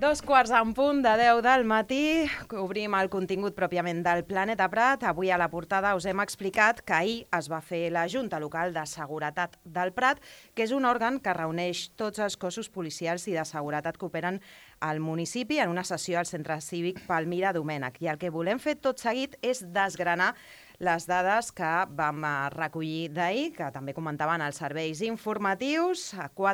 2:15 del matí, obrim el contingut pròpiament del Planeta Prat. Avui a la portada us hem explicat que ahir es va fer la Junta Local de Seguretat del Prat, que és un òrgan que reuneix tots els cossos policials i de seguretat que operen al municipi en una sessió al Centre Cívic Palmira Domènech. I el que volem fer tot seguit és desgranar les dades que vam recollir d'ahir, que també comentaven els serveis informatius,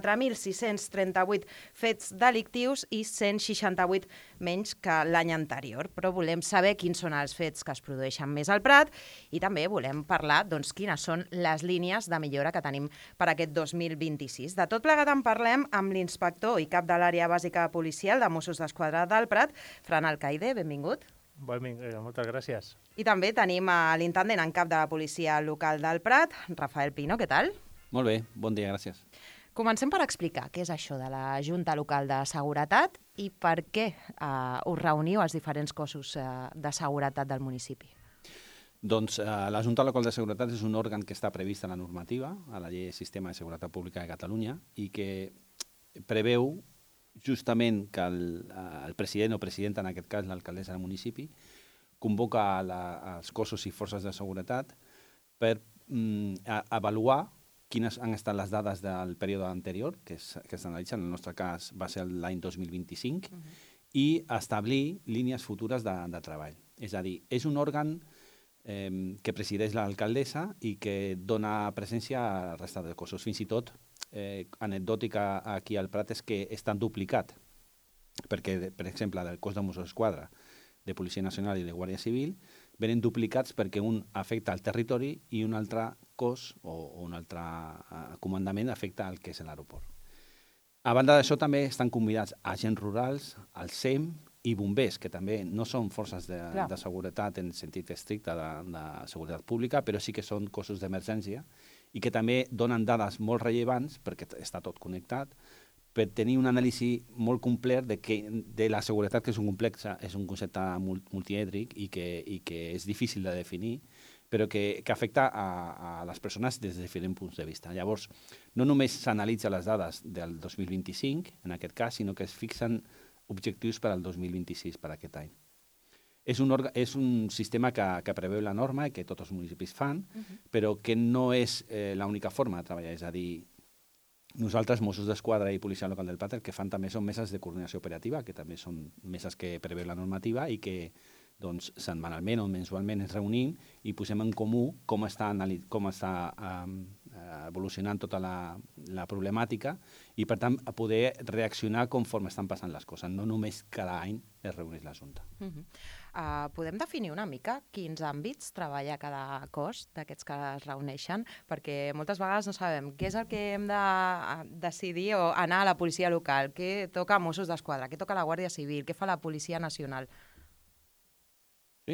4.638 fets delictius i 168 menys que l'any anterior. Però volem saber quins són els fets que es produeixen més al Prat i també volem parlar quines són les línies de millora que tenim per aquest 2026. De tot plegat en parlem amb l'inspector i cap de l'àrea bàsica policial de Mossos d'Esquadra del Prat, Fran Alcaide, benvingut. Moltes gràcies. I també tenim a l'intendent en cap de la policia local del Prat, Rafael Pino, què tal? Molt bé, bon dia, gràcies. Comencem per explicar què és això de la Junta Local de Seguretat i per què us reuniu els diferents cossos de seguretat del municipi. Doncs la Junta Local de Seguretat és un òrgan que està previst a la normativa, a la Llei de Sistema de Seguretat Pública de Catalunya, i que preveu justament que el president o presidenta, en aquest cas l'alcaldessa del municipi, convoca els cossos i forces de seguretat per avaluar quines han estat les dades del període anterior, que s'analitzen, en el nostre cas va ser l'any 2025, i establir línies futures de treball. És a dir, és un òrgan que presideix l'alcaldessa i que dona presència a la resta de cossos. Fins i tot, anecdòtica aquí al Prat és que estan duplicat, perquè, per exemple, del cos de Mossos d'Esquadra, de Policia Nacional i de Guàrdia Civil, venen duplicats perquè un afecta el territori i un altre cos o un altre comandament afecta el que és l'aeroport. A banda d'això, també estan convidats agents rurals, el SEM i bombers, que també no són forces de seguretat en sentit estricte de seguretat pública, però sí que són cossos d'emergència i que també donen dades molt rellevants, perquè està tot connectat, per tenir un anàlisi molt complet de la seguretat, que és un concepte multièdric i que és difícil de definir, però que afecta a les persones des de diferents punts de vista. Llavors, no només s'analitza les dades del 2025, en aquest cas, sinó que es fixen objectius per al 2026, per aquest any. És un sistema que preveu la norma i que tots els municipis fan, però que no és l'única forma de treballar. És a dir, nosaltres, Mossos d'Esquadra i Policia Local del Prat, el que fan també són meses de coordinació operativa, que també són meses que preveu la normativa i que setmanalment o mensualment ens reunim i posem en comú com està evolucionant tota la problemàtica i, per tant, a poder reaccionar conforme estan passant les coses. No només cada any es reuneix la Junta. Podem definir una mica quins àmbits treballa cada cos d'aquests que es reuneixen? Perquè moltes vegades no sabem què és el que hem de decidir o anar a la policia local, què toca a Mossos d'Esquadra, què toca a la Guàrdia Civil, què fa la Policia Nacional. Sí.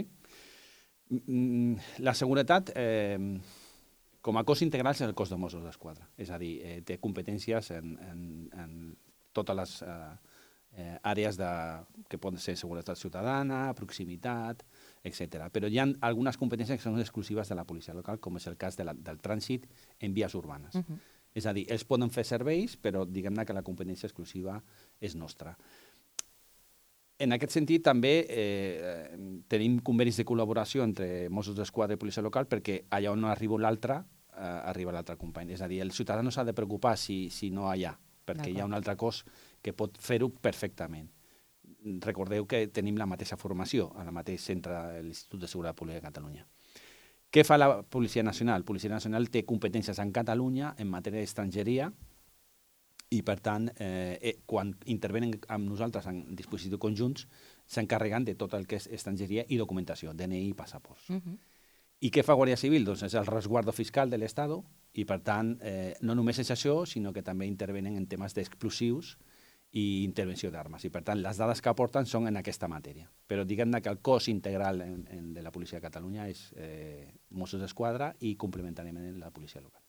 La seguretat, com a cos integral, és el cos de Mossos d'Esquadra. És a dir, té competències en totes les àrees que poden ser seguretat ciutadana, proximitat, etc. Però hi ha algunes competències que són exclusives de la policia local, com és el cas del trànsit en vies urbanes. És a dir, ells poden fer serveis, però diguem-ne que la competència exclusiva és nostra. En aquest sentit, també tenim convenis de col·laboració entre Mossos d'Esquadra i policia local perquè allà on no arriba l'altre, arriba l'altre company. És a dir, el ciutadà no s'ha de preocupar si no hi ha, perquè hi ha un altre cos que pot fer-ho perfectament. Recordeu que tenim la mateixa formació al mateix centre de l'Institut de Seguretat Pública de Catalunya. Què fa la Policia Nacional? La Policia Nacional té competències en Catalunya en matèria d'estrangeria i, per tant, quan intervenen amb nosaltres en dispositius conjunts, s'encarreguen de tot el que és estrangeria i documentació, DNI i passaports. I què fa Guàrdia Civil? Doncs és el resguardo fiscal de l'Estat i, per tant, no només és això, sinó que també intervenen en temes d'explosius i intervenció d'armes. I, per tant, les dades que aporten són en aquesta matèria. Però diguem-ne que el cos integral de la Policia de Catalunya és Mossos d'Esquadra i complementàriament la Policia Local.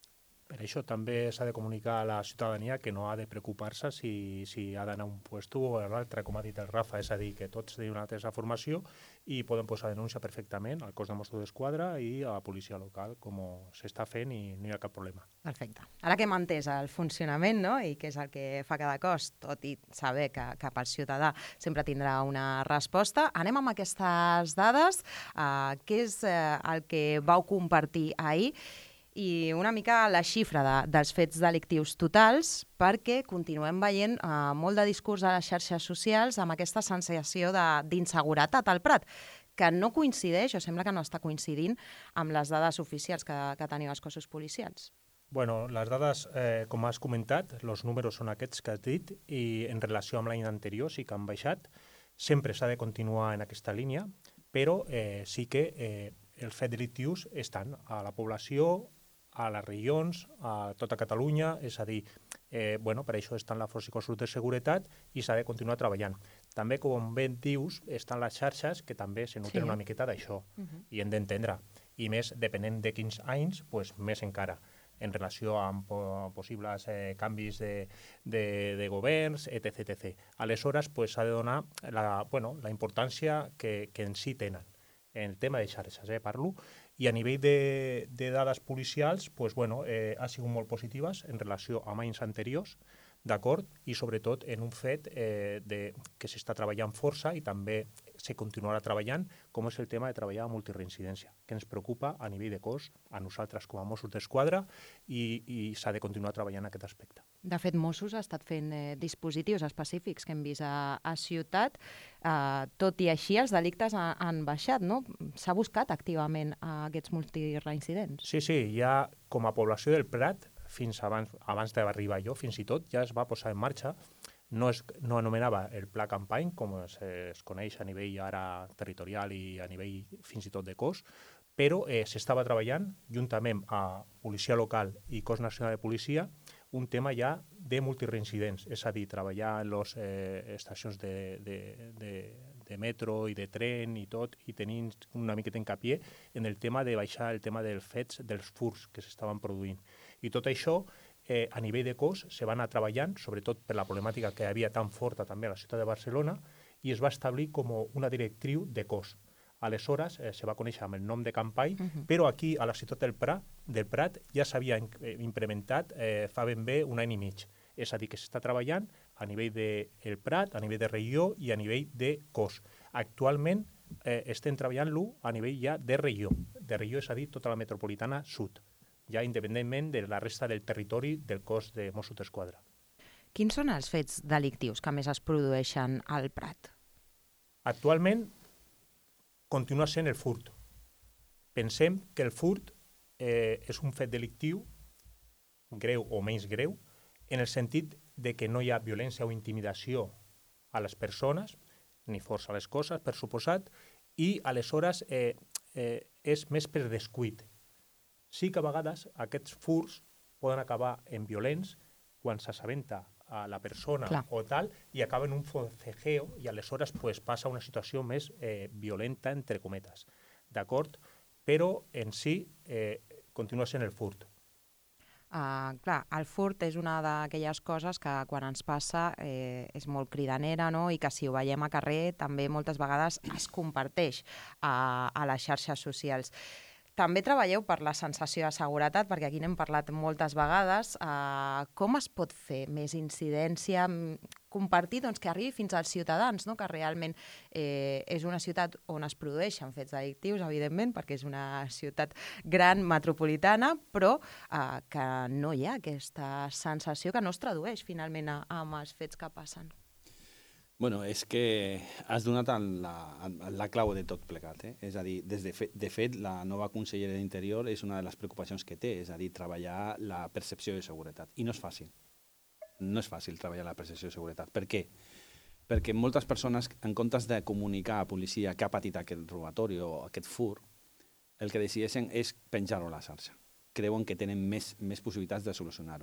Per això també s'ha de comunicar a la ciutadania que no ha de preocupar-se si ha d'anar a un puesto o a l'altre, com ha dit el Rafa, és a dir, que tots tenen una mateixa formació i poden posar denúncia perfectament al cos de Mossos d'Esquadra i a la policia local, com s'està fent i no hi ha cap problema. Perfecte. Ara que hem entès el funcionament, no?, i què és el que fa cada cos, tot i saber que pel ciutadà sempre tindrà una resposta, anem amb aquestes dades. Què és el que vau compartir ahir? I una mica la xifra dels fets delictius totals, perquè continuem veient molt de discurs a les xarxes socials amb aquesta sensació d'inseguretat al Prat, que no coincideix, o sembla que no està coincidint, amb les dades oficials que teniu els cossos policials. Bueno, les dades, com has comentat, els números són aquests que has dit, i en relació amb l'any anterior sí que han baixat. Sempre s'ha de continuar en aquesta línia, però sí que els fets delictius estan a la població, a les regions, a tota Catalunya, és a dir, per això estan la força i cossos de seguretat i s'ha de continuar treballant. També, com ben dius, estan les xarxes que també se nuten una miqueta d'això i hem d'entendre. I més, depenent de quins anys, més encara, en relació amb possibles canvis de governs, etc. Aleshores, s'ha de donar la importància que en si tenen. En el tema de xarxes, parlo, i a nivell de dades policials ha sigut molt positives en relació amb anys anteriors, d'acord? I sobretot en un fet que s'està treballant força i també se continuarà treballant, com és el tema de treballar amb multireincidència, que ens preocupa a nivell de cos, a nosaltres com a Mossos d'Esquadra, i s'ha de continuar treballant en aquest aspecte. De fet, Mossos ha estat fent dispositius específics que hem vist a ciutat. Tot i així, els delictes han baixat, no? S'ha buscat activament aquests multireincidents. Sí, ja com a població del Prat, fins abans d'arribar jo, fins i tot, ja es va posar en marxa. No anomenava el pla campany, com es coneix a nivell ara territorial i a nivell fins i tot de cos, però s'estava treballant juntament a Policia Local i Cos Nacional de Policia un tema ja de multireincidents, és a dir, treballar en les estacions de metro i de tren i tot, i tenint una miqueta encapié en el tema de baixar el tema dels fets, dels furs que s'estaven produint. I tot això, a nivell de cos, se va anar treballant, sobretot per la problemàtica que hi havia tan forta també a la ciutat de Barcelona, i es va establir com una directriu de cos. Aleshores, se va conèixer amb el nom de Campany, però aquí, a la ciutat del Prat, ja s'havia implementat fa ben bé un any i mig. És a dir, que s'està treballant a nivell del Prat, a nivell de regió i a nivell de cos. Actualment estem treballant-lo a nivell ja de regió, és a dir, tota la metropolitana sud, ja independentment de la resta del territori del cos de Mossos d'Esquadra. Quins són els fets delictius que més es produeixen al Prat? Actualment continua sent el furt. Pensem que el furt és un fet delictiu, greu o menys greu, en el sentit de que no hi ha violència o intimidació a les persones, ni força a les coses, per suposat, i aleshores és més per descuit. Sí que a vegades aquests furts poden acabar en violents quan s'assabenta a la persona o tal, i acaba en un forcejeo, i aleshores passa una situació més violenta, entre cometes. D'acord? Però en si continua sent el furt. Clar, el furt és una d'aquelles coses que quan ens passa és molt cridanera, no? I que si ho veiem a carrer també moltes vegades es comparteix a les xarxes socials. També treballeu per la sensació de seguretat, perquè aquí n'hem parlat moltes vegades. Com es pot fer més incidència, compartir que arribi fins als ciutadans, que realment és una ciutat on es produeixen fets delictius, evidentment, perquè és una ciutat gran, metropolitana, però que no hi ha aquesta sensació que no es tradueix finalment amb els fets que passen. Bueno, és que has donat la clau de tot plegat. És a dir, de fet, la nova consellera d'Interior és una de les preocupacions que té, és a dir, treballar la percepció de seguretat. I no és fàcil. No és fàcil treballar la percepció de seguretat. Per què? Perquè moltes persones, en comptes de comunicar a la policia que ha patit aquest robatori o aquest fur, el que decideixen és penjar-ho a la xarxa. Creuen que tenen més possibilitats de solucionar-ho.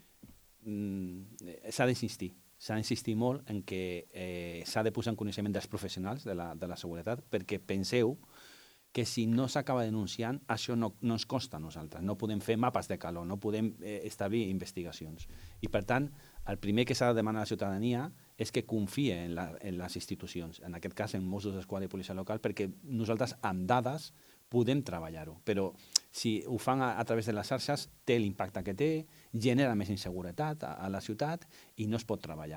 S'ha d'insistir. S'ha d'insistir molt en que s'ha de posar en coneixement dels professionals de la seguretat, perquè penseu que si no s'acaba denunciant, això no ens costa a nosaltres. No podem fer mapes de calor, no podem establir investigacions. I, per tant, el primer que s'ha de demanar a la ciutadania és que confie en les institucions, en aquest cas en Mossos d'Esquadra i Policia Local, perquè nosaltres amb dades podem treballar-ho. Però si ho fan a través de les xarxes, té l'impacte que té, genera més inseguretat a la ciutat i no es pot treballar.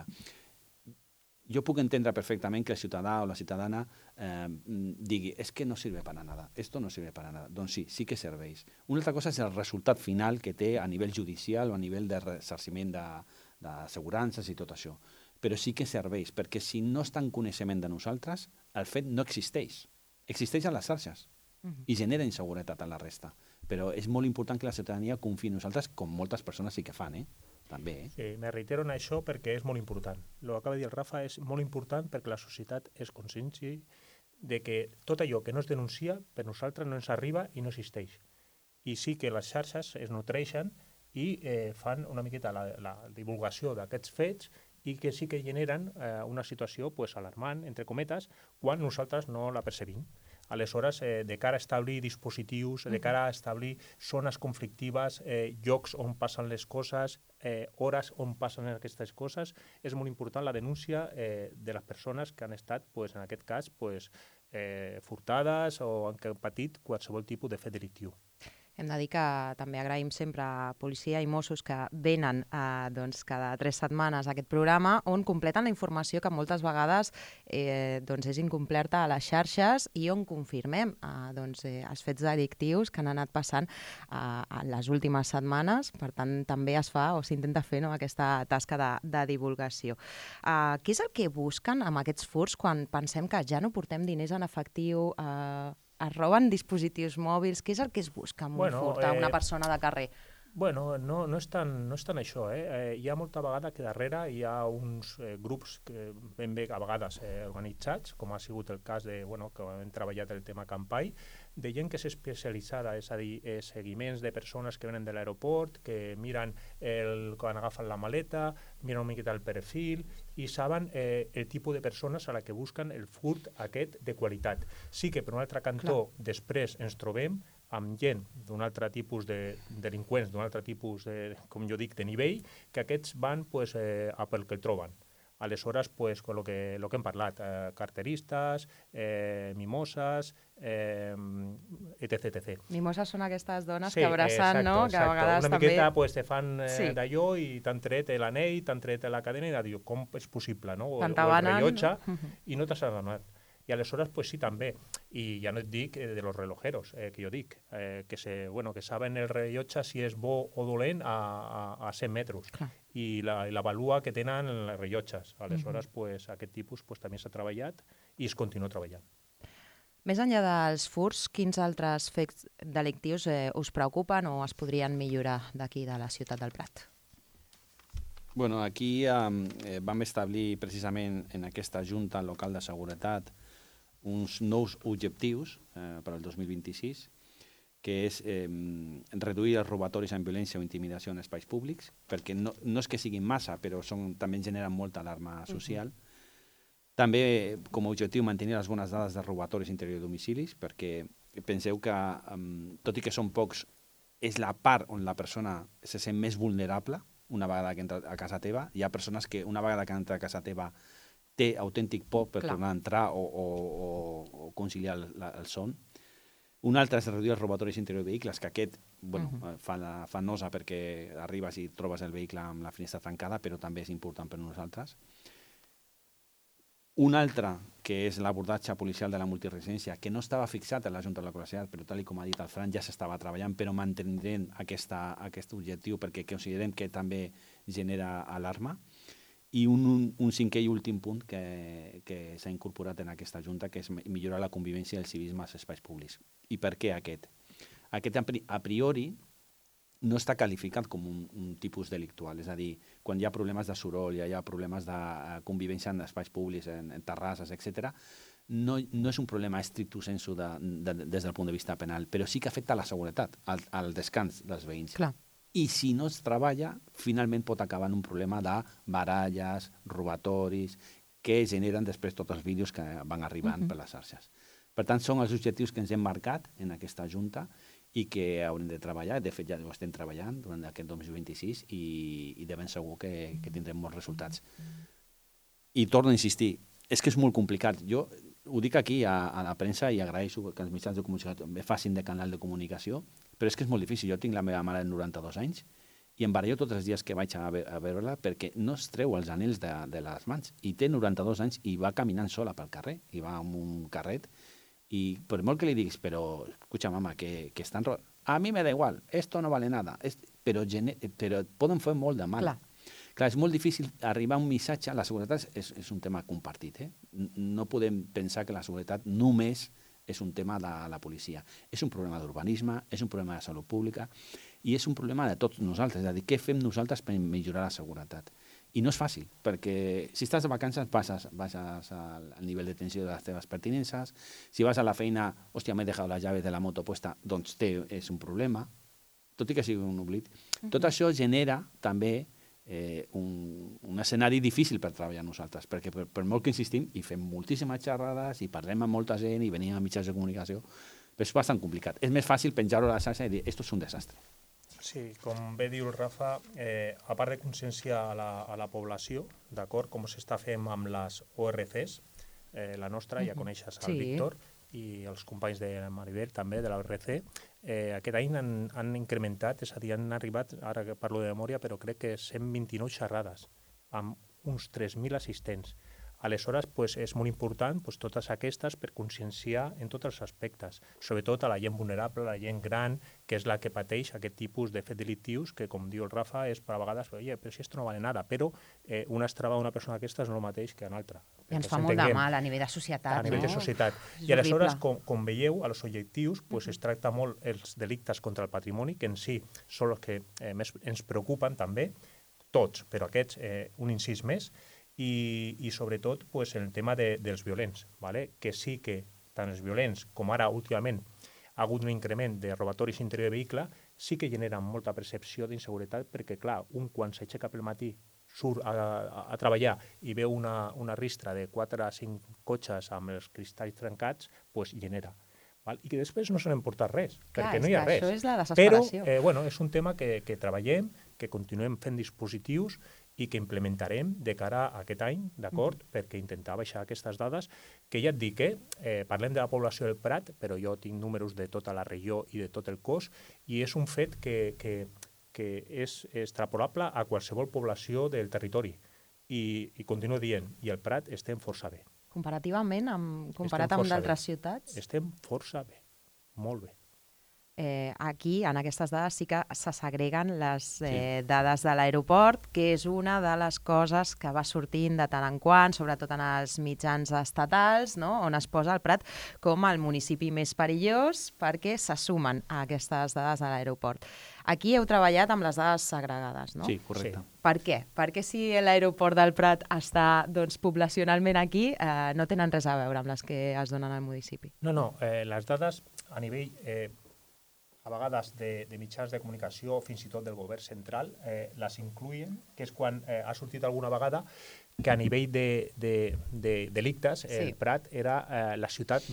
Jo puc entendre perfectament que el ciutadà o la ciutadana digui és que no sirve para nada, esto no sirve para nada. Doncs sí que serveix. Una altra cosa és el resultat final que té a nivell judicial o a nivell de ressarciment d'assegurances i tot això. Però sí que serveix, perquè si no està en coneixement de nosaltres, el fet no existeix. Existeix a les xarxes i genera inseguretat a la resta. Però és molt important que la ciutadania confiï en nosaltres, com moltes persones sí que fan, també. Sí, me reitero en això perquè és molt important. El que acaba de dir el Rafa és molt important perquè la societat es conscienti de que tot allò que no es denuncia per nosaltres no ens arriba i no existeix. I sí que les xarxes es nutreixen i fan una miqueta la divulgació d'aquests fets i que sí que generen una situació alarmant, entre cometes, quan nosaltres no la percebim. Aleshores, de cara a establir dispositius, de cara a establir zones conflictives, llocs on passen les coses, hores on passen aquestes coses, és molt important la denúncia de les persones que han estat, en aquest cas, furtades o han patit qualsevol tipus de fet delictiu. Hem de dir que també agraïm sempre a Policia i Mossos que venen cada 3 setmanes a aquest programa on completen la informació que moltes vegades és incomplerta a les xarxes i on confirmem els fets delictius que han anat passant en les últimes setmanes. Per tant, també es fa o s'intenta fer aquesta tasca de divulgació. Què és el que busquen amb aquests furts quan pensem que ja no portem diners en efectiu, es roben dispositius mòbils? Què és el que es busca amb un furt a una persona de carrer? Bueno, no és tant això. Hi ha molta vegada que darrere hi ha uns grups que ben bé a vegades organitzats, com ha sigut el cas que hem treballat el tema Campai, de gent que és especialitzada, és a dir, seguiments de persones que venen de l'aeroport, que miren quan agafen la maleta, miren una miqueta el perfil i saben el tipus de persones a la que busquen el furt aquest de qualitat. Sí que per un altre cantó després ens trobem amb gent d'un altre tipus de delinqüents, d'un altre tipus, com jo dic, de nivell, que aquests van a pel que troben. Aleshores, el que hem parlat, carteristes, mimoses, etc. Mimoses són aquestes dones que abracen, no? Que a vegades una miqueta te fan d'allò i t'han tret l'anell, t'han tret la cadena i dius, com és possible, no? O el rellotge, i no t'has adonat. I aleshores, sí, també. I ja no et dic de los relojeros, que jo dic, que saben el rellotge si és bo o dolent a 100 metres. Clar. I la valua que tenen els rellotges. Aleshores, aquest tipus també s'ha treballat i es continua treballant. Més enllà dels furts, quins altres fets delictius us preocupen o es podrien millorar d'aquí de la ciutat del Prat? Bueno, aquí vam establir precisament en aquesta Junta Local de Seguretat uns nous objectius per al 2026, que és reduir els robatoris amb violència o intimidació en espais públics, perquè no és que siguin massa, però també generen molta alarma social. També, com a objectiu, mantenir les bones dades de robatoris interior de domicilis, perquè penseu que, tot i que són pocs, és la part on la persona se sent més vulnerable una vegada que entra a casa teva. Hi ha persones que una vegada que entra a casa teva té autèntic por per tornar a entrar o conciliar el son. Un altre és reduir els robatoris interior de vehicles, que aquest fa nosa perquè arribes i trobes el vehicle amb la finestra tancada, però també és important per nosaltres. Un altre, que és l'abordatge policial de la multiresidència, que no estava fixat en la Junta de la Localitat, però tal com ha dit el Fran, ja s'estava treballant, però mantenint aquest objectiu perquè considerem que també genera alarma. I un cinquè i últim punt que s'ha incorporat en aquesta Junta, que és millorar la convivència i el civisme als espais públics. I per què aquest? Aquest, a priori, no està qualificat com un tipus delictual. És a dir, quan hi ha problemes de soroll, hi ha problemes de convivència en espais públics, en terrasses, etc., no és un problema estricto sensu des del punt de vista penal, però sí que afecta la seguretat, al descans dels veïns. Clar. I si no es treballa, finalment pot acabar en un problema de baralles, robatoris, que generen després tots els vídeos que van arribant per les xarxes. Per tant, són els objectius que ens hem marcat en aquesta Junta i que haurem de treballar. De fet, ja ho estem treballant durant aquest 2026 i de ben segur que tindrem molts resultats. I torno a insistir, és que és molt complicat. Jo ho dic aquí a la premsa i agraeixo que els mitjans de comunicació me facin de canal de comunicació, però és que és molt difícil. Jo tinc la meva mare de 92 anys i em barallo tots els dies que vaig a veure-la perquè no es treu els anells de les mans. I té 92 anys i va caminant sola pel carrer, i va amb un carret. Y por molt que le diguis, pero escucha mamá, que están a mí me da igual, esto no vale nada, però poden fer molt de mal. Clar, és molt difícil arribar a un missatge. La seguretat és un tema compartit. No podem pensar que la seguretat només és un tema de la policia. És un problema d'urbanisme, és un problema de salut pública i és un problema de tots nosaltres. És a dir, què fem nosaltres per millorar la seguretat? I no és fàcil, perquè si estàs de vacances baixes al nivell de tensió de les teves pertinences. Si vas a la feina, hòstia, m'he deixat les llaves de la moto puesta, doncs és un problema, tot i que sigui un oblit. Tot això genera també un escenari difícil per treballar nosaltres, perquè per molt que insistim i fem moltíssimes xerrades i parlem amb molta gent i venim a mitjans de comunicació, però és bastant complicat. És més fàcil penjar-ho a la xarxa i dir, esto és un desastre. Sí, com bé diu el Rafa, a part de conscienciar a la població, d'acord, com s'està fent amb les ORCs, la nostra, ja coneixes el Víctor, i els companys de Maribel també, de l'ORC, aquest any han incrementat, és a dir, han arribat, ara que parlo de memòria, però crec que 129 xerrades, amb uns 3.000 assistents. Aleshores, és molt important totes aquestes per conscienciar en tots els aspectes, sobretot a la gent vulnerable, a la gent gran, que és la que pateix aquest tipus de fets delictius, que, com diu el Rafa, és per a vegades, però si esto no vale nada, però una estrava d'una persona d'aquesta és no el mateix que en altra. I ens fa molt de mal a nivell de societat. A nivell de societat. I aleshores, com veieu, a los objectius es tracta molt els delictes contra el patrimoni, que en si són els que més ens preocupen també, tots, però aquests un incís més, i sobretot el tema dels violents, que sí que tant els violents com ara últimament ha hagut un increment de robatoris interior de vehicle, sí que generen molta percepció d'inseguretat perquè, clar, quan s'aixeca pel matí, surt a treballar i veu una ristra de 4 a 5 cotxes amb els cristalls trencats, genera. I que després no se n'ha portat res, perquè no hi ha res. Això és la desesperació. Però és un tema que treballem, que continuem fent dispositius i que implementarem de cara a aquest any, d'acord? Perquè intentar baixar aquestes dades, que ja et dic, parlem de la població del Prat, però jo tinc números de tota la regió i de tot el cos, i és un fet que és extrapolable a qualsevol població del territori. I continuo dient, i el Prat estem força bé. Comparativament, comparat amb d'altres ciutats? Estem força bé, molt bé. Aquí, en aquestes dades, sí que se segreguen les dades de l'aeroport, que és una de les coses que va sortint de tant en quant, sobretot en els mitjans estatals, no? On es posa el Prat com el municipi més perillós perquè se sumen a aquestes dades de l'aeroport. Aquí heu treballat amb les dades segregades, no? Sí, correcte. Sí. Per què? Perquè si l'aeroport del Prat està poblacionalment aquí, no tenen res a veure amb les que es donen al municipi. No, les dades a nivell a vegades de mitjans de comunicació o fins i tot del govern central les incluïen, que és quan ha sortit alguna vegada que a nivell de delictes el Prat era la ciutat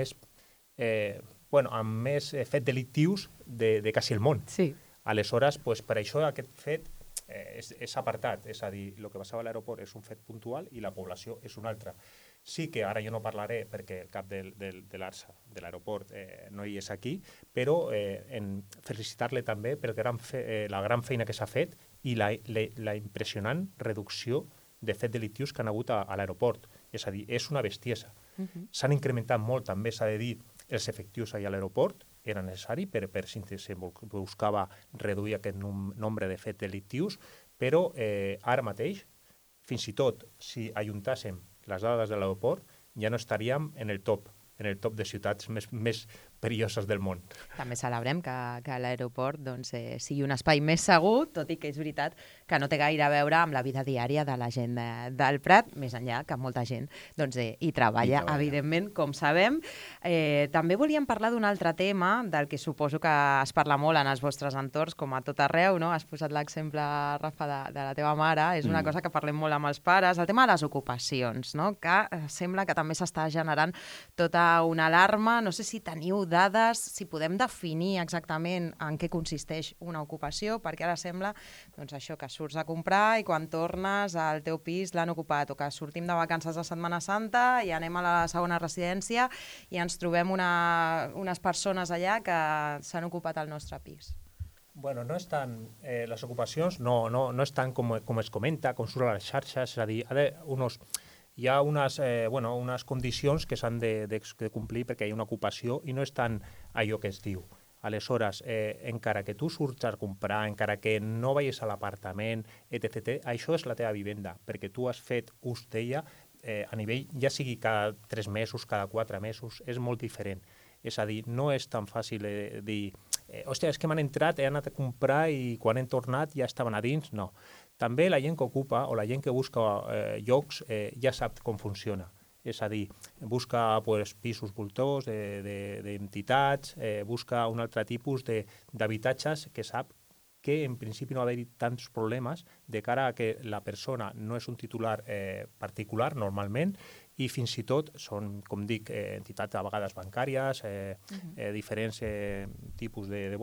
amb més fets delictius de quasi el món. Sí. Aleshores, per això aquest fet és apartat, és a dir, el que passava a l'aeroport és un fet puntual i la població és un altre. Sí que ara jo no parlaré perquè el cap de l'ARSA, de l'aeroport, no hi és aquí, però felicitar-le també per la gran feina que s'ha fet i la impressionant reducció de fets delictius que han hagut a l'aeroport. És a dir, és una bestiesa. S'han incrementat molt, també s'ha de dir, els efectius allà a l'aeroport, era necessari per si se buscava reduir aquest nombre de fets delictius, però ara mateix, fins i tot si ajuntàssim les dades de l'aeroport, ja no estaríem en el top de ciutats més perilloses del món. També celebrem que l'aeroport doncs, sigui un espai més segur, tot i que és veritat que no té gaire a veure amb la vida diària de la gent del Prat, més enllà que molta gent doncs, hi treballa, evidentment, com sabem. També volíem parlar d'un altre tema, del que suposo que es parla molt en els vostres entorns, com a tot arreu, no? Has posat l'exemple, Rafa, de la teva mare, és una cosa que parlem molt amb els pares, el tema de les ocupacions, no? Que sembla que també s'està generant tota una alarma, no sé si teniu dades, si podem definir exactament en què consisteix una ocupació, perquè ara sembla doncs, això que surts a comprar i quan tornes al teu pis l'han ocupat, o que sortim de vacances de Setmana Santa i anem a la segona residència i ens trobem unes persones allà que s'han ocupat el nostre pis. Bueno, no és tant, les ocupacions no és tant com es comenta, com surt a les xarxes, és a dir, hi ha unes condicions que s'han de complir perquè hi ha una ocupació i no és tant allò que es diu. Aleshores, encara que tu surts a comprar, encara que no vagis a l'apartament, etc., això és la teva vivenda, perquè tu has fet ús d'ella a nivell, ja sigui cada 3 mesos, cada 4 mesos, és molt diferent. És a dir, no és tan fàcil dir hòstia, és que m'han entrat, he anat a comprar i quan he tornat ja estaven a dins. No. També la gent que ocupa o la gent que busca llocs ja sap com funciona. És a dir, busca pisos voltors d'entitats, busca un altre tipus d'habitatges que sap que en principi no va haver-hi tants problemes de cara a que la persona no és un titular particular normalment i fins i tot són, com dic, entitats a vegades bancàries, diferents tipus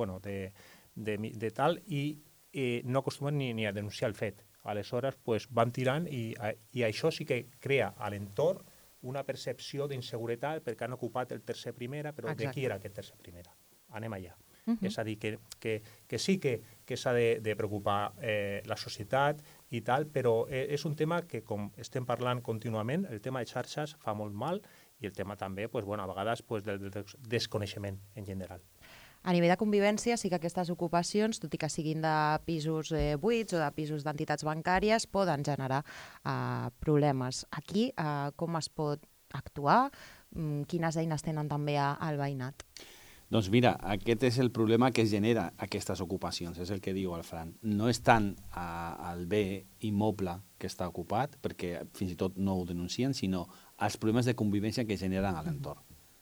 de tal, i no acostumen ni a denunciar el fet. Aleshores, van tirant i això sí que crea a l'entorn una percepció d'inseguretat perquè han ocupat el tercer primera, però de qui era aquest tercer primera? Anem allà. És a dir, que sí que s'ha de preocupar la societat i tal, però és un tema que, com estem parlant contínuament, el tema de xarxes fa molt mal i el tema també, a vegades, del desconeixement en general. A nivell de convivència, sí que aquestes ocupacions, tot i que siguin de pisos buits o de pisos d'entitats bancàries, poden generar problemes. Aquí, com es pot actuar? Quines eines tenen també al veïnat? Doncs mira, aquest és el problema que es genera aquestes ocupacions, és el que diu el Fran. No és tant el bé immoble que està ocupat, perquè fins i tot no ho denuncien, sinó els problemes de convivència que generen a l'entorn.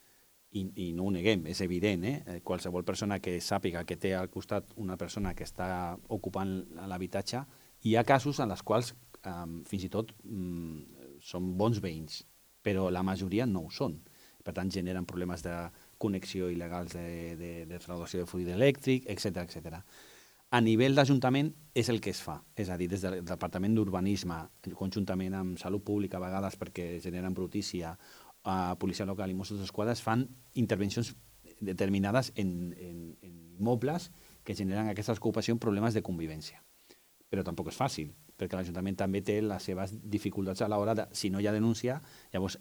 I no ho neguem, és evident, qualsevol persona que sàpiga que té al costat una persona que està ocupant l'habitatge, hi ha casos en els quals fins i tot són bons veïns, però la majoria no ho són. Per tant, generen problemes de connexió il·legals de defraudació de fluid elèctric, etc. A nivell d'Ajuntament és el que es fa, és a dir, des del Departament d'Urbanisme, conjuntament amb Salut Pública, a vegades perquè generen brutícia, Policia Local i Mossos d'Esquadra fan intervencions determinades en immobles que generen aquestes ocupacions problemes de convivència. Però tampoc és fàcil, perquè l'Ajuntament també té les seves dificultats a l'hora de, si no hi ha denúncia, llavors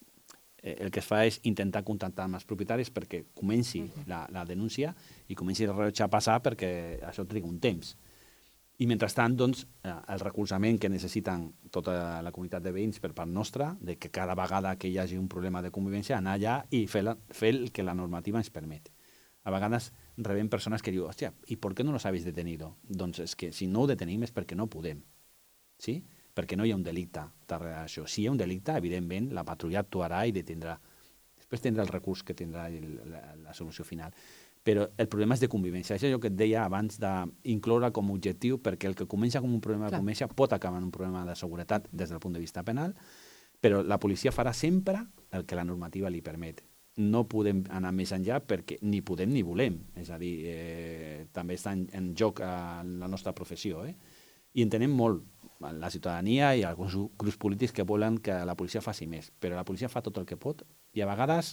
el que es fa és intentar contactar amb els propietaris perquè comenci la denúncia i comenci el rellotge a passar perquè això triga un temps. I mentrestant, doncs, el recolzament que necessiten tota la comunitat de veïns per part nostra, de que cada vegada que hi hagi un problema de convivència, anar allà i fer el que la normativa ens permet. A vegades rebem persones que diuen, hòstia, ¿y por qué no los habéis detenido? Doncs és que si no ho detenim és perquè no podem, sí? Perquè no hi ha un delicte darrere d'això. Si hi ha un delicte, evidentment, la patrulla actuarà i detindrà. Després tindrà el recurs que tindrà la solució final. Però el problema és de convivència. És allò que et deia abans d'incloure com a objectiu, perquè el que comença com un problema de convivència pot acabar en un problema de seguretat des del punt de vista penal, però la policia farà sempre el que la normativa li permet. No podem anar més enllà perquè ni podem ni volem. És a dir, també està en joc la nostra professió. I entenem molt la ciutadania i alguns grups polítics que volen que la policia faci més, però la policia fa tot el que pot i a vegades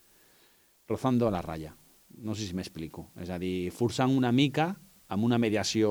rozando la ratlla. No sé si m'explico. És a dir, forçant una mica amb una mediació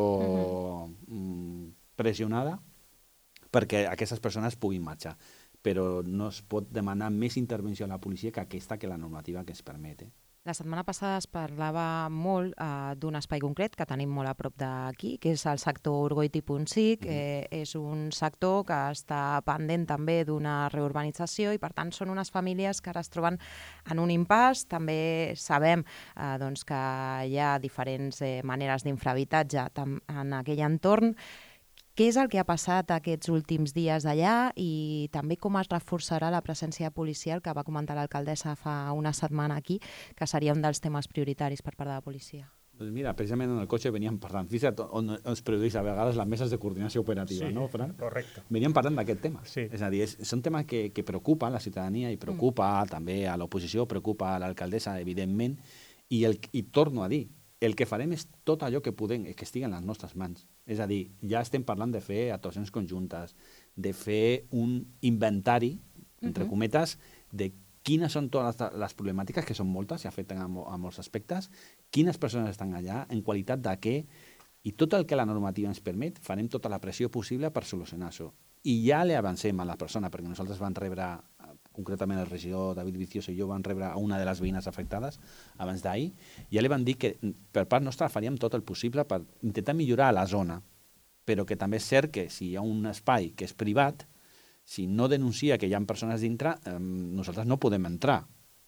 pressionada perquè aquestes persones puguin marxar. Però no es pot demanar més intervenció a la policia que aquesta que la normativa que es permet. La setmana passada es parlava molt d'un espai concret que tenim molt a prop d'aquí, que és el sector Urgoiti i Punsic. És un sector que està pendent també d'una reurbanització i, per tant, són unes famílies que ara es troben en un impàs. També sabem doncs, que hi ha diferents maneres d'infrahabitatge en aquell entorn. Què és el que ha passat aquests últims dies allà i també com es reforçarà la presència policial, que va comentar l'alcaldessa fa una setmana aquí, que seria un dels temes prioritaris per part de la policia? Doncs mira, precisament en el cotxe veníem parlant, fixa't on es produeix a vegades les meses de coordinació operativa, no, Fran? Correcte. Veníem parlant d'aquest tema. Sí. És a dir, són temes que preocupen la ciutadania i preocupa també a l'oposició, preocupa a l'alcaldessa, evidentment, i torno a dir, el que farem és tot allò que podem, que estigui en les nostres mans. És a dir, ja estem parlant de fer actuacions conjuntes, de fer un inventari, entre cometes, de quines són totes les problemàtiques, que són moltes i afecten a molts aspectes, quines persones estan allà, en qualitat de què, i tot el que la normativa ens permet, farem tota la pressió possible per solucionar això. I ja li avancem a la persona, perquè nosaltres vam rebre, concretament el regidor David Vicioso i jo vam rebre a una de les veïnes afectades abans d'ahir, ja li van dir que per part nostra faríem tot el possible per intentar millorar la zona, però que també és cert que si hi ha un espai que és privat, si no denuncia que hi ha persones dintre, nosaltres no podem entrar.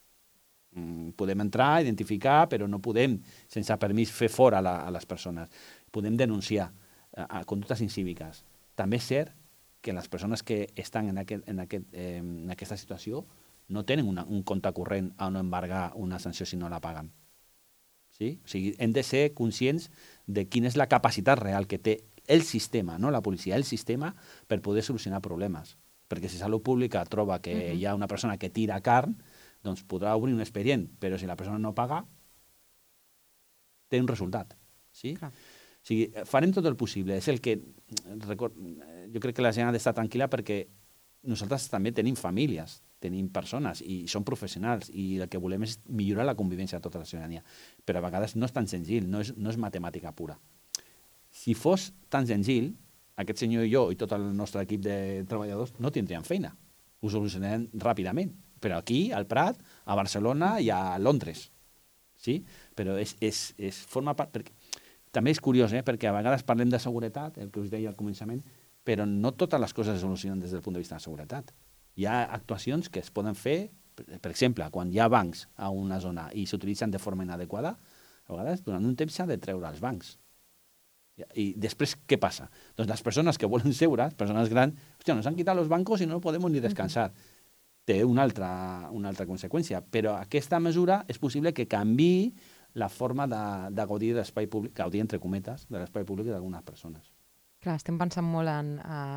Podem entrar, identificar, però no podem, sense permís, fer fora a les persones. Podem denunciar conductes incíviques. També és cert que les persones que estan en aquesta situació no tenen un compte corrent a no embargar una sanció si no la paguen. Sí? O sigui, hem de ser conscients de quina és la capacitat real que té el sistema, no la policia, el sistema, per poder solucionar problemes. Perquè si Salut Pública troba que hi ha una persona que tira carn, doncs podrà obrir un expedient, però si la persona no paga, té un resultat. Sí? Clar. O sigui, farem tot el possible. És el que jo crec que la gent ha d'estar tranquil·la perquè nosaltres també tenim famílies, tenim persones i som professionals i el que volem és millorar la convivència de tota la ciutadania. Però a vegades no és tan senzill, no és matemàtica pura. Si fos tan senzill, aquest senyor i jo i tot el nostre equip de treballadors no tindrien feina. Ho solucionarem ràpidament. Però aquí, al Prat, a Barcelona i a Londres. Sí? Però forma part... També és curiós, perquè a vegades parlem de seguretat, el que us deia al començament, però no totes les coses es solucionen des del punt de vista de seguretat. Hi ha actuacions que es poden fer, per exemple, quan hi ha bancs a una zona i s'utilitzen de forma inadequada, a vegades durant un temps s'ha de treure els bancs. I després què passa? Doncs les persones que volen seure, persones grans, hòstia, nos han quitat els bancos i no podem ni descansar. Té una altra conseqüència, però aquesta mesura és possible que canviï la forma de gaudir de l'espai públic, gaudir entre cometes, de l'espai públic d'algunes persones. Clar, estem pensant molt en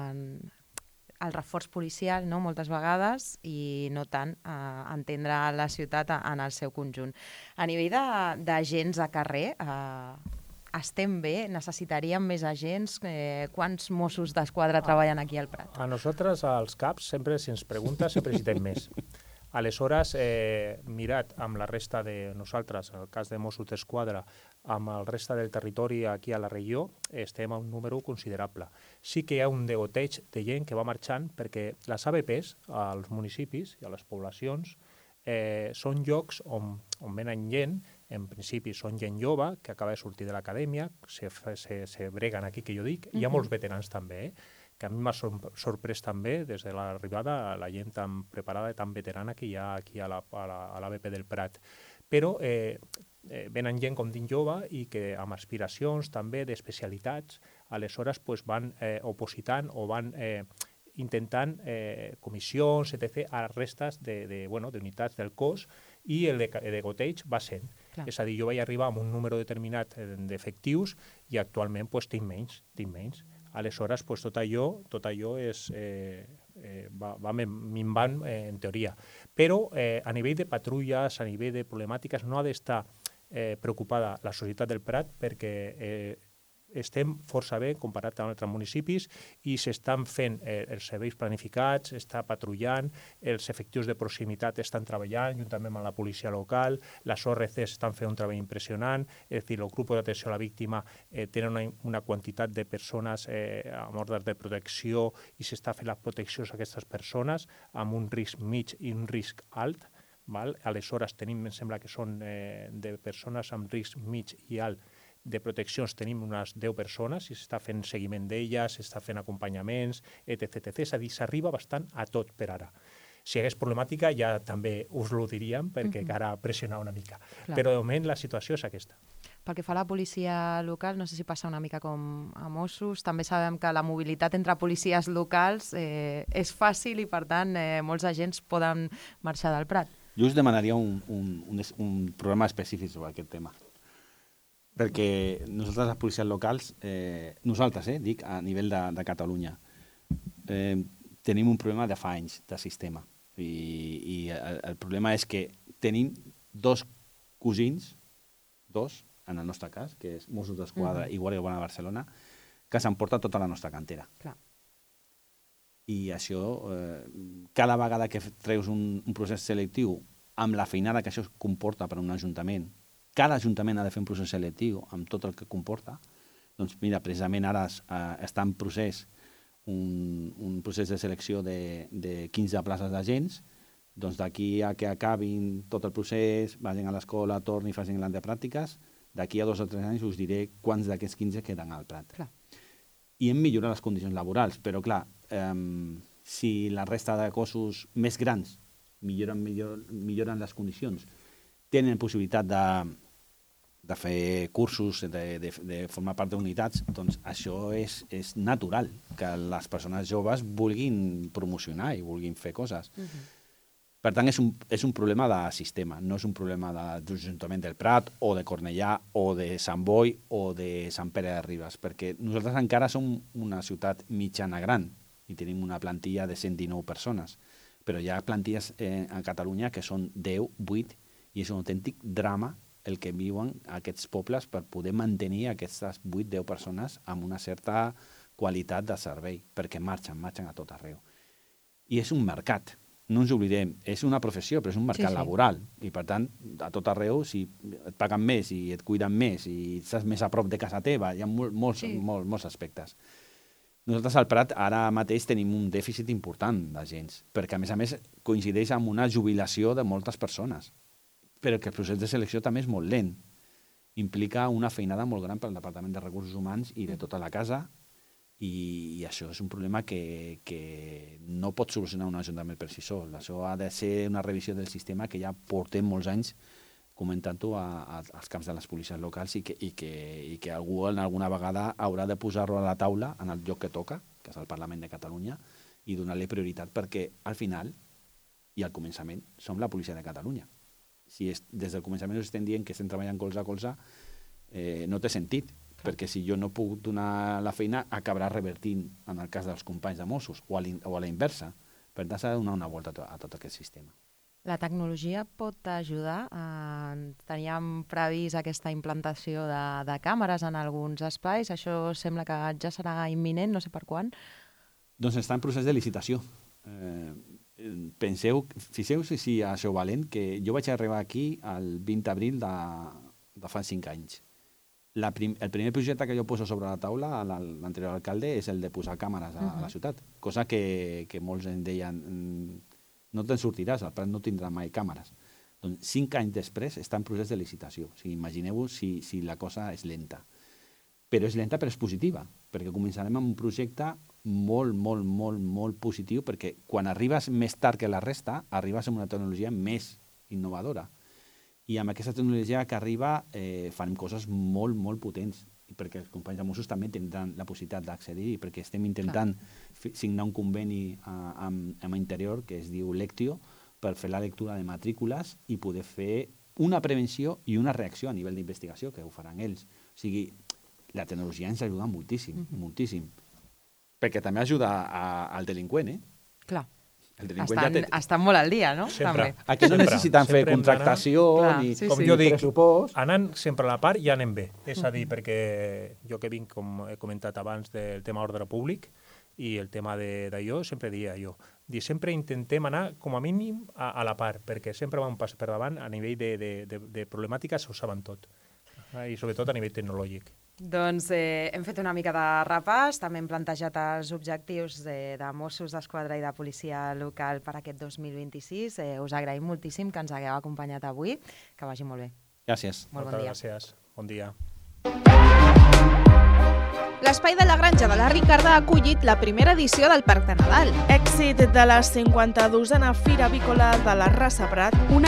el reforç policial, no?, moltes vegades, i no tant entendre la ciutat en el seu conjunt. A nivell d'agents a carrer, estem bé? Necessitaríem més agents? Quants Mossos d'Esquadra treballen aquí al Prat? A nosaltres, als CAPs, sempre, si ens pregunta, sempre necessitem més. Aleshores, mirat amb la resta de nosaltres, en el cas de Mossos d'Esquadra, amb el resta del territori aquí a la regió, estem a un número considerable. Sí que hi ha un degoteig de gent que va marxant perquè les ABPs, als municipis i a les poblacions, són llocs on venen gent, en principi són gent jove, que acaba de sortir de l'acadèmia, se breguen aquí, que jo dic, hi ha molts veterans també, que a mi m'ha sorprès també, des de l'arribada, la gent tan preparada i tan veterana que hi ha aquí a l'ABP del Prat. Però venen gent, com dic, jove i que amb aspiracions també d'especialitats, aleshores van opositant o van intentant comissions, etc., a restes d'unitats del cos, i el degoteig va sent. Clar. És a dir, jo vaig arribar amb un número determinat d'efectius i actualment tinc menys. Aleshores, tot allò va minvant en teoria. Però a nivell de patrulles, a nivell de problemàtiques, no ha d'estar preocupada la societat del Prat perquè estem força bé comparat amb altres municipis i s'estan fent els serveis planificats, està patrullant, els efectius de proximitat estan treballant juntament amb la policia local, les ORCs estan fent un treball impressionant, és a dir, els grups d'atenció a la víctima tenen una quantitat de persones amb ordres de protecció i s'està fent les proteccions a aquestes persones amb un risc mig i un risc alt, val? Aleshores tenim, em sembla que són de persones amb risc mig i alt de proteccions, tenim unes 10 persones i s'està fent seguiment d'elles, s'està fent acompanyaments, etc. És a dir, s'arriba bastant a tot per ara. Si hi hagués problemàtica ja també us ho diríem perquè encara pressionar una mica. Clar. Però de moment la situació és aquesta. Pel que fa a la policia local, no sé si passa una mica com a Mossos, també sabem que la mobilitat entre policies locals és fàcil i, per tant, molts agents poden marxar del Prat. Jo us demanaria un programa específic sobre aquest tema. Perquè nosaltres, les policies locals, dic, a nivell de Catalunya, tenim un problema de fa anys de sistema. I el problema és que tenim dos cosins, en el nostre cas, que és Mossos d'Esquadra i Guàrdia Urbana de Barcelona, que s'emporta tota la nostra cantera. Clar. I això, cada vegada que treus un procés selectiu amb la feinada que això comporta per a un ajuntament, cada ajuntament ha de fer un procés selectiu amb tot el que comporta, doncs mira, precisament ara està en procés un procés de selecció de 15 places d'agents, doncs d'aquí a que acabin tot el procés, vagin a l'escola, tornin i facin l'any de pràctiques, d'aquí a 2 o 3 anys us diré quants d'aquests 15 queden al Prat. Clar. I hem millorat les condicions laborals, però clar, si la resta de cossos més grans milloren les condicions, tenen possibilitat de fer cursos, de formar part d'unitats, doncs això és natural, que les persones joves vulguin promocionar i vulguin fer coses. Per tant, és un problema de sistema, no és un problema de l'Ajuntament del Prat o de Cornellà o de Sant Boi o de Sant Pere de Ribes, perquè nosaltres encara som una ciutat mitjana gran i tenim una plantilla de 119 persones, però hi ha plantilles a Catalunya que són 10, 8, i és un autèntic drama el que viuen aquests pobles per poder mantenir aquestes 8-10 persones amb una certa qualitat de servei, perquè marxen a tot arreu. I és un mercat, no ens oblidem, és una professió, però és un mercat laboral, i per tant, a tot arreu, si et paguen més i et cuiden més i estàs més a prop de casa teva, hi ha molts aspectes. Nosaltres al Prat ara mateix tenim un dèficit important d'agents, perquè a més coincideix amb una jubilació de moltes persones, però que el procés de selecció també és molt lent. Implica una feinada molt gran pel Departament de Recursos Humans i de tota la casa, i això és un problema que no pot solucionar un ajuntament per si sol. Això ha de ser una revisió del sistema que ja portem molts anys comentant-ho als camps de les policies locals i que algú alguna vegada haurà de posar-lo a la taula en el lloc que toca, que és el Parlament de Catalunya, i donar-li prioritat perquè al final i al començament som la policia de Catalunya. Si des del començament us estem dient que estem treballant colze a colze, no té sentit, perquè si jo no puc donar la feina, acabarà revertint en el cas dels companys de Mossos, o a la inversa. Per tant, s'ha de donar una volta a tot aquest sistema. La tecnologia pot ajudar? Teníem previst aquesta implantació de càmeres en alguns espais. Això sembla que ja serà imminent, no sé per quan. Doncs està en procés de licitació. Fixeu-vos si això valent, que jo vaig arribar aquí el 20 d'abril de fa 5 anys. El primer projecte que jo poso sobre la taula a l'anterior alcalde és el de posar càmeres a la ciutat, cosa que molts em deien no te'n sortiràs, el Prat no tindrà mai càmeres. Doncs 5 anys després està en procés de licitació. O sigui, imagineu-vos si la cosa és lenta. Però és lenta però és positiva, perquè començarem amb un projecte molt positiu, perquè quan arribes més tard que la resta, arribes amb una tecnologia més innovadora. I amb aquesta tecnologia que arriba farem coses molt potents, perquè els companys de Mossos també tindran la possibilitat d'accedir, perquè estem intentant signar un conveni amb Interior, que es diu Lectio, per fer la lectura de matrícules i poder fer una prevenció i una reacció a nivell d'investigació, que ho faran ells. O sigui, la tecnologia ens ajuda moltíssim, moltíssim. Perquè també ajuda al delinqüent, Clar. Estan molt al dia, no? Sempre. Aquí no necessiten fer contractació ni pressupost. Anant sempre a la part i anem bé. És a dir, perquè jo que vinc, com he comentat abans, del tema ordre públic i el tema d'allò, sempre dia jo. Sempre intentem anar com a mínim a la part, perquè sempre va un pas per davant a nivell de problemàtiques ho saben tot. I sobretot a nivell tecnològic. Doncs hem fet una mica de repàs, també hem plantejat els objectius de Mossos d'Esquadra i de policia local per aquest 2026. Us agraïm moltíssim que ens hagueu acompanyat avui. Que vagi molt bé. Gràcies. Molt bon dia. Gràcies. Bon dia. L'espai de la Granja de la Ricarda ha acollit la primera edició del Parc de Nadal. Èxit de la 52a Fira Avícola de la Rasa Prat.